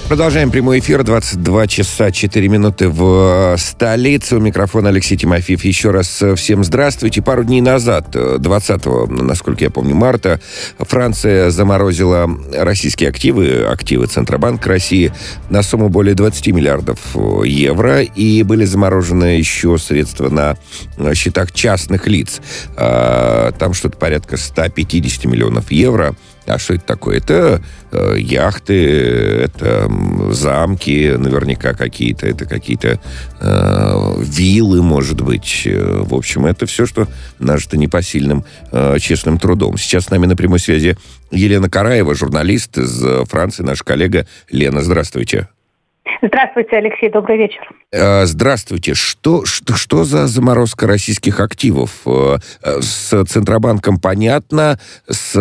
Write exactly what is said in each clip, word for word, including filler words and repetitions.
Продолжаем прямой эфир. двадцать два часа четыре минуты в столице. У микрофона Алексей Тимофеев. Еще раз всем здравствуйте. Пару дней назад, двадцатого, насколько я помню, марта, Франция заморозила российские активы, активы Центробанка России на сумму более двадцать миллиардов евро. И были заморожены еще средства на счетах частных лиц. Там что-то порядка сто пятьдесят миллионов евро. А что это такое? Это э, яхты, это э, замки, наверняка какие-то, это какие-то э, виллы, может быть. Э, в общем, это все, что нажито непосильным э, честным трудом. Сейчас с нами на прямой связи Елена Караева, журналист из Франции, наша коллега. Лена, здравствуйте. Здравствуйте, Алексей, добрый вечер. Здравствуйте. Что, что, что за заморозка российских активов? С Центробанком понятно, с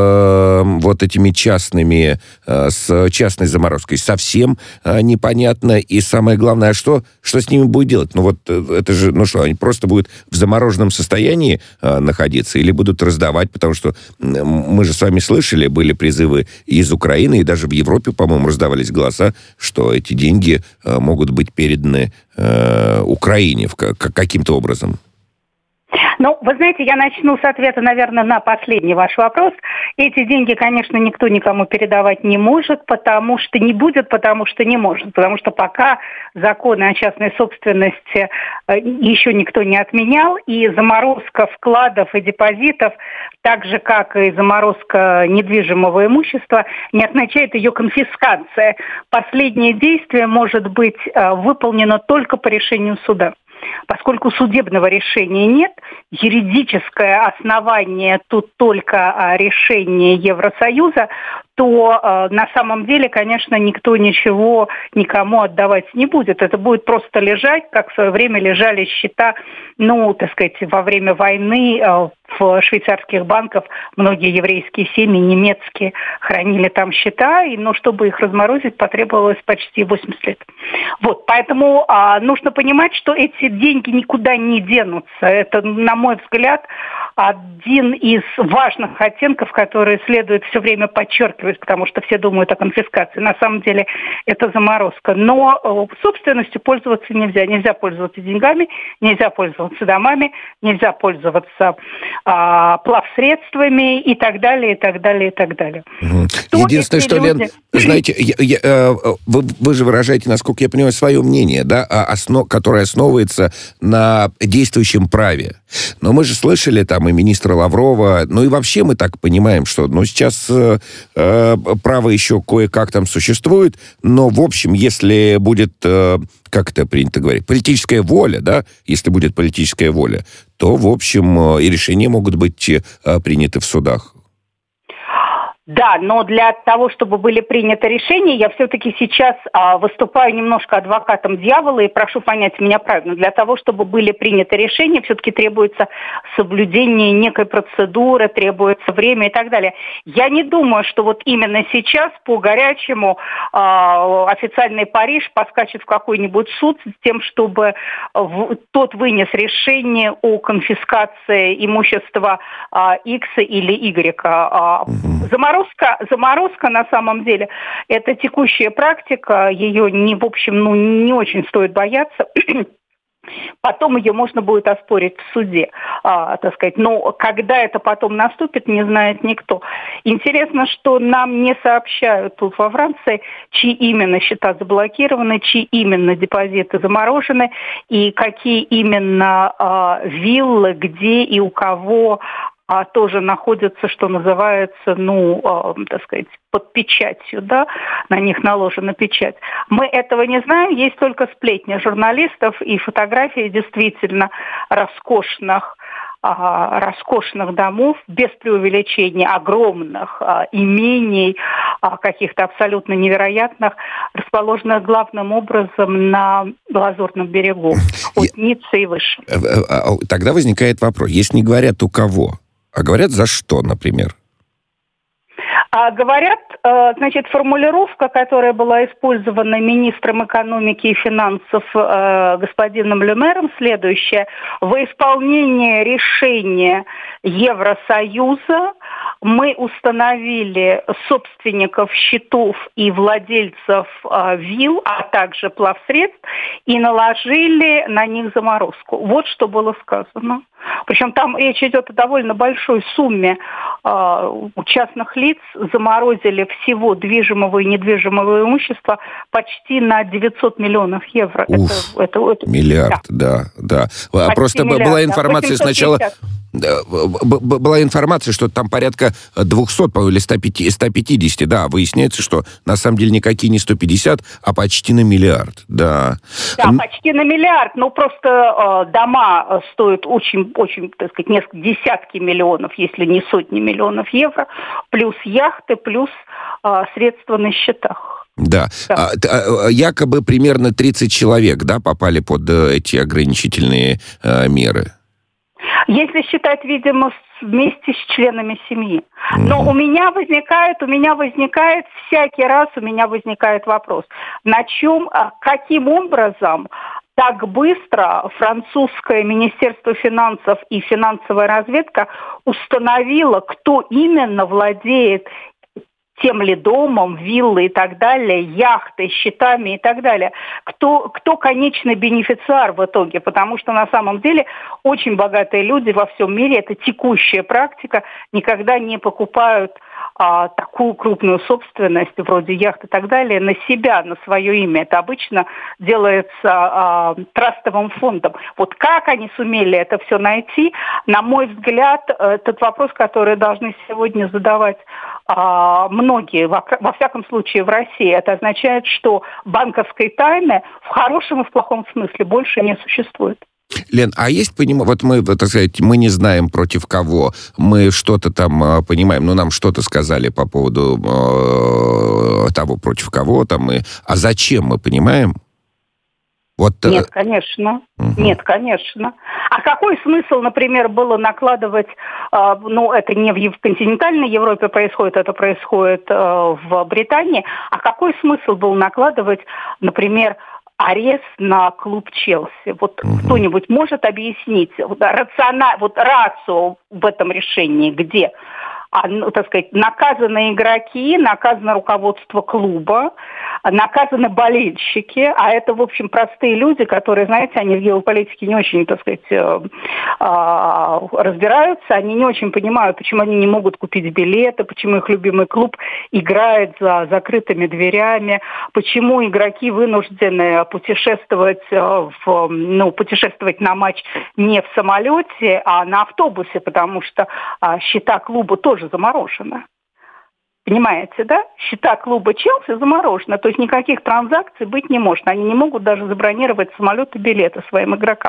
вот этими частными, с частной заморозкой совсем непонятно. И самое главное, что, что с ними будет делать? Ну вот это же, ну что, они просто будут в замороженном состоянии находиться или будут раздавать? Потому что мы же с вами слышали, были призывы из Украины, и даже в Европе, по-моему, раздавались голоса, что эти деньги могут быть переданы э, Украине каким-то образом. Ну, вы знаете, я начну с ответа, наверное, на последний ваш вопрос. Эти деньги, конечно, никто никому передавать не может, потому что не будет, потому что не может. Потому что пока законы о частной собственности еще никто не отменял, и заморозка вкладов и депозитов, так же, как и заморозка недвижимого имущества, не означает ее конфискация. Последнее действие может быть выполнено только по решению суда. Поскольку судебного решения нет, юридическое основание тут только решение Евросоюза, то э, на самом деле, конечно, никто ничего никому отдавать не будет. Это будет просто лежать, как в свое время лежали счета, ну, так сказать, во время войны э, в швейцарских банках многие еврейские семьи, немецкие, хранили там счета, и, ну, чтобы их разморозить, потребовалось почти восемьдесят лет. Вот, поэтому э, нужно понимать, что эти деньги никуда не денутся. Это, на мой взгляд, один из важных оттенков, которые следует все время подчеркивать, потому что все думают о конфискации. На самом деле это заморозка. Но собственностью пользоваться нельзя. Нельзя пользоваться деньгами, нельзя пользоваться домами, нельзя пользоваться а, плавсредствами и так далее, и так далее, и так далее. Угу. Единственное, что, люди... Лен, знаете, я, я, вы, вы же выражаете, насколько я понимаю, свое мнение, да, основ, которое основывается на действующем праве. Но мы же слышали там и министра Лаврова, ну и вообще мы так понимаем, что ну, сейчас э, э, право еще кое-как там существует, но в общем, если будет, э, как это принято говорить, политическая воля, да, если будет политическая воля, то в общем э, и решения могут быть э, приняты в судах. Да, но для того, чтобы были приняты решения, я все-таки сейчас а, выступаю немножко адвокатом дьявола и прошу понять меня правильно. Для того, чтобы были приняты решения, все-таки требуется соблюдение некой процедуры, требуется время и так далее. Я не думаю, что вот именно сейчас по горячему а, официальный Париж поскачет в какой-нибудь суд с тем, чтобы в, тот вынес решение о конфискации имущества а, X или Y. А, заморозка Заморозка, заморозка на самом деле это текущая практика, ее не, в общем, ну, не очень стоит бояться. Потом ее можно будет оспорить в суде, а, так сказать. Но когда это потом наступит, не знает никто. Интересно, что нам не сообщают тут во Франции, чьи именно счета заблокированы, чьи именно депозиты заморожены, и какие именно а, виллы, где и у кого а тоже находятся, что называется, ну, э, так сказать, под печатью, да, на них наложена печать. Мы этого не знаем, есть только сплетни журналистов и фотографии действительно роскошных, э, роскошных домов, без преувеличения, огромных э, имений, э, каких-то абсолютно невероятных, расположенных главным образом на Лазурном берегу, от Ниццы и выше. Тогда возникает вопрос, если не говорят у кого, а говорят за что, например? А говорят, значит, формулировка, которая была использована министром экономики и финансов господином Ле Мэром, следующая. Во исполнение решения Евросоюза мы установили собственников счетов и владельцев э, вилл, а также плавсредств, и наложили на них заморозку. Вот что было сказано. Причем там речь идет о довольно большой сумме. Э, у частных лиц заморозили всего движимого и недвижимого имущества почти на девятьсот миллионов евро. Уф, это, это, это, миллиард, да, да. да. Просто миллиард, была информация сначала... Была информация, что там порядка двухсот, или сто пятьдесят, да, выясняется, что на самом деле никакие не сто пятьдесят, а почти на миллиард, да. Да, почти на миллиард, но просто э, дома стоят очень, очень, так сказать, несколько десятки миллионов, если не сотни миллионов евро, плюс яхты, плюс э, средства на счетах. Да. Да. А, якобы примерно тридцать человек, да, попали под эти ограничительные э, меры. Если считать, видимо, вместе с членами семьи. Но у меня возникает, у меня возникает, всякий раз у меня возникает вопрос, на чем, каким образом так быстро французское Министерство финансов и финансовая разведка установило, кто именно владеет тем ли домом, виллы и так далее, яхты, счетами и так далее. Кто, кто конечный бенефициар в итоге? Потому что на самом деле очень богатые люди во всем мире, это текущая практика, никогда не покупают а, такую крупную собственность, вроде яхт и так далее, на себя, на свое имя. Это обычно делается а, трастовым фондом. Вот как они сумели это все найти, на мой взгляд, этот вопрос, который должны сегодня задавать а, многие, во, во всяком случае в России. Это означает, что банковской тайны в хорошем и в плохом смысле больше не существует. Лен, а есть понимание, вот мы, так сказать, мы не знаем против кого, мы что-то там э, понимаем, ну, нам что-то сказали по поводу э, того, против кого там, и, а зачем мы понимаем? Вот, Нет, конечно. Угу. Нет, конечно. А какой смысл, например, было накладывать, э, ну, это не в, в континентальной Европе происходит, это происходит э, в Британии, а какой смысл был накладывать, например, арест на клуб Челси? Вот угу. кто-нибудь может объяснить вот, рациона, вот рацио в этом решении, где, а, ну, так сказать, наказаны игроки, наказано руководство клуба, наказаны болельщики, а это, в общем, простые люди, которые, знаете, они в геополитике не очень, так сказать, разбираются, они не очень понимают, почему они не могут купить билеты, почему их любимый клуб играет за закрытыми дверями, почему игроки вынуждены путешествовать, в, ну, путешествовать на матч не в самолете, а на автобусе, потому что счета клуба тоже заморожены. Понимаете, да? Счета клуба Челси заморожены, то есть никаких транзакций быть не может. Они не могут даже забронировать самолет и билеты своим игрокам.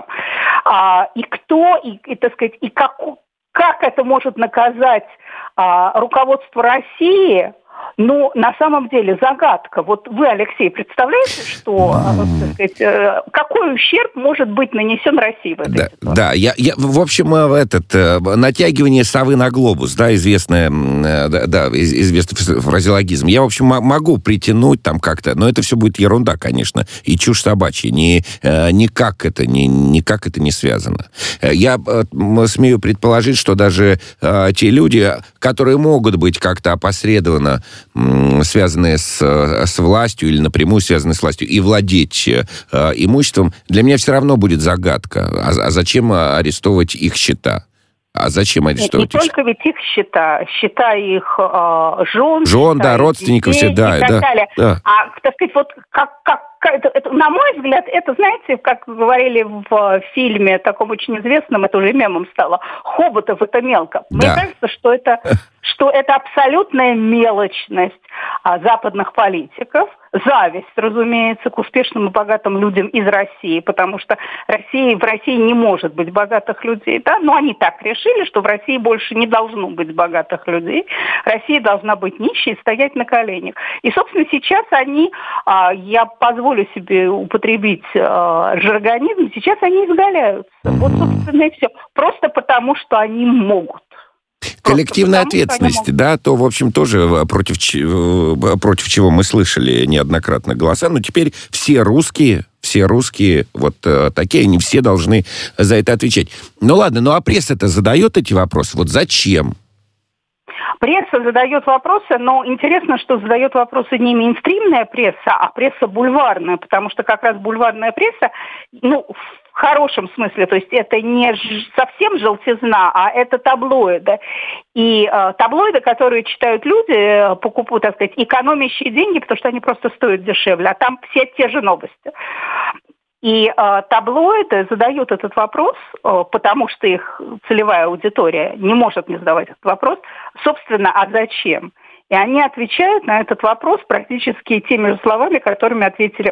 А, и кто, и, и, так сказать, и как, как это может наказать а, руководство России? Ну, на самом деле, загадка. Вот вы, Алексей, представляете, что, так сказать, какой ущерб может быть нанесен России в этой да, ситуации? Да, я, я, в общем, этот, натягивание совы на глобус, да, известное, да, известный фразеологизм. Я, в общем, могу притянуть там как-то, но это все будет ерунда, конечно, и чушь собачья. Ни, никак, это, ни, никак это не связано. Я смею предположить, что даже те люди, которые могут быть как-то опосредованно связанные с, с властью или напрямую связанные с властью, и владеть э, имуществом, для меня все равно будет загадка. А, а зачем арестовывать их счета? А зачем арестовывать? Нет, не только ведь их счета, счета их э, жен, жен, да, родственников, детей, все, да, и так да, далее. Да. А, так сказать, вот как, как это, это, на мой взгляд, это, знаете, как говорили в фильме, таком очень известном, это уже мемом стало, Хоботов это мелко. Да. Мне кажется, что это, что это абсолютная мелочность а, западных политиков, зависть, разумеется, к успешным и богатым людям из России, потому что Россия, в России не может быть богатых людей, да, но они так решили, что в России больше не должно быть богатых людей, Россия должна быть нищей и стоять на коленях. И, собственно, сейчас они, а, я позволю себе употребить а, жаргонизм, сейчас они изгаляются. Вот, собственно, и все. Просто потому, что они могут. Коллективная ответственность, да, то, в общем, тоже против, против чего мы слышали неоднократно голоса, но теперь все русские, все русские вот э, такие, они все должны за это отвечать. Ну ладно, ну а пресса-то задает эти вопросы, вот зачем? Пресса задает вопросы, но интересно, что задает вопросы не мейнстримная пресса, а пресса бульварная, потому что как раз бульварная пресса, ну, в хорошем смысле, то есть это не ж- совсем желтизна, а это таблоиды. И э, таблоиды, которые читают люди, э, покупают, так сказать, экономящие деньги, потому что они просто стоят дешевле, а там все те же новости. И э, таблоиды задают этот вопрос, э, потому что их целевая аудитория не может не задавать этот вопрос, собственно, а зачем? И они отвечают на этот вопрос практически теми же словами, которыми ответили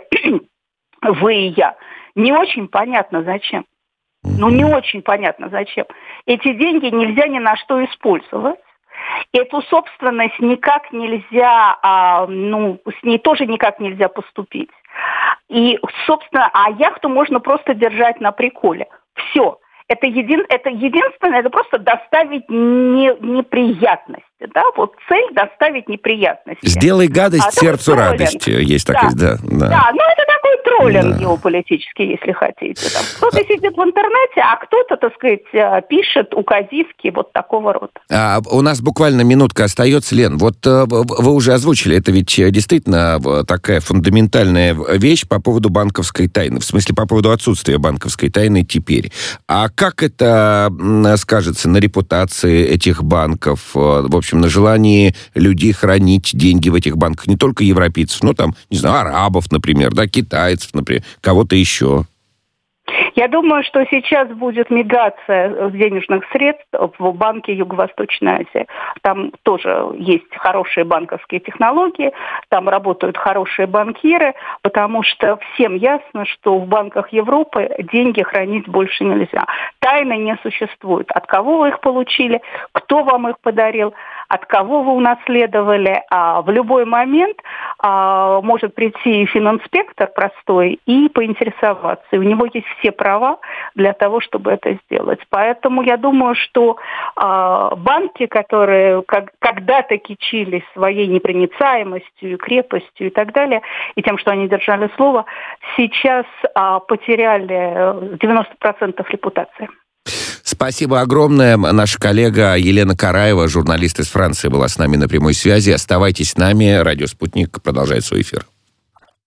вы и я. Не очень понятно, зачем. Ну, не очень понятно, зачем. Эти деньги нельзя ни на что использовать. Эту собственность никак нельзя, а, ну, с ней тоже никак нельзя поступить. И, собственно, а яхту можно просто держать на приколе. Все. Это, един, это единственное, это просто доставить не, неприятности. Да? Вот цель доставить неприятности. Сделай гадость а сердцу троллинг. радости. Есть да. такая, да. Да, да, ну это такой троллинг да. геополитический, если хотите. Там кто-то сидит в интернете, а кто-то, так сказать, пишет указивки вот такого рода. А, у нас буквально минутка остается, Лен. Вот вы уже озвучили, это ведь действительно такая фундаментальная вещь по поводу банковской тайны, в смысле по поводу отсутствия банковской тайны теперь. А как это скажется на репутации этих банков, в общем, на желании людей хранить деньги в этих банках, не только европейцев, но там, не знаю, арабов, например, да, китайцев, например, кого-то еще? Я думаю, что сейчас будет миграция денежных средств в банке Юго-Восточной Азии. Там тоже есть хорошие банковские технологии, там работают хорошие банкиры, потому что всем ясно, что в банках Европы деньги хранить больше нельзя. Тайны не существует. От кого вы их получили, кто вам их подарил, от кого вы унаследовали. А в любой момент а, может прийти фининспектор простой и поинтересоваться. И у него есть все права для того, чтобы это сделать. Поэтому я думаю, что э, банки, которые как, когда-то кичились своей непроницаемостью, крепостью и так далее, и тем, что они держали слово, сейчас э, потеряли девяносто процентов репутации. Спасибо огромное. Наша коллега Елена Караева, журналист из Франции, была с нами на прямой связи. Оставайтесь с нами. Радио «Спутник» продолжает свой эфир.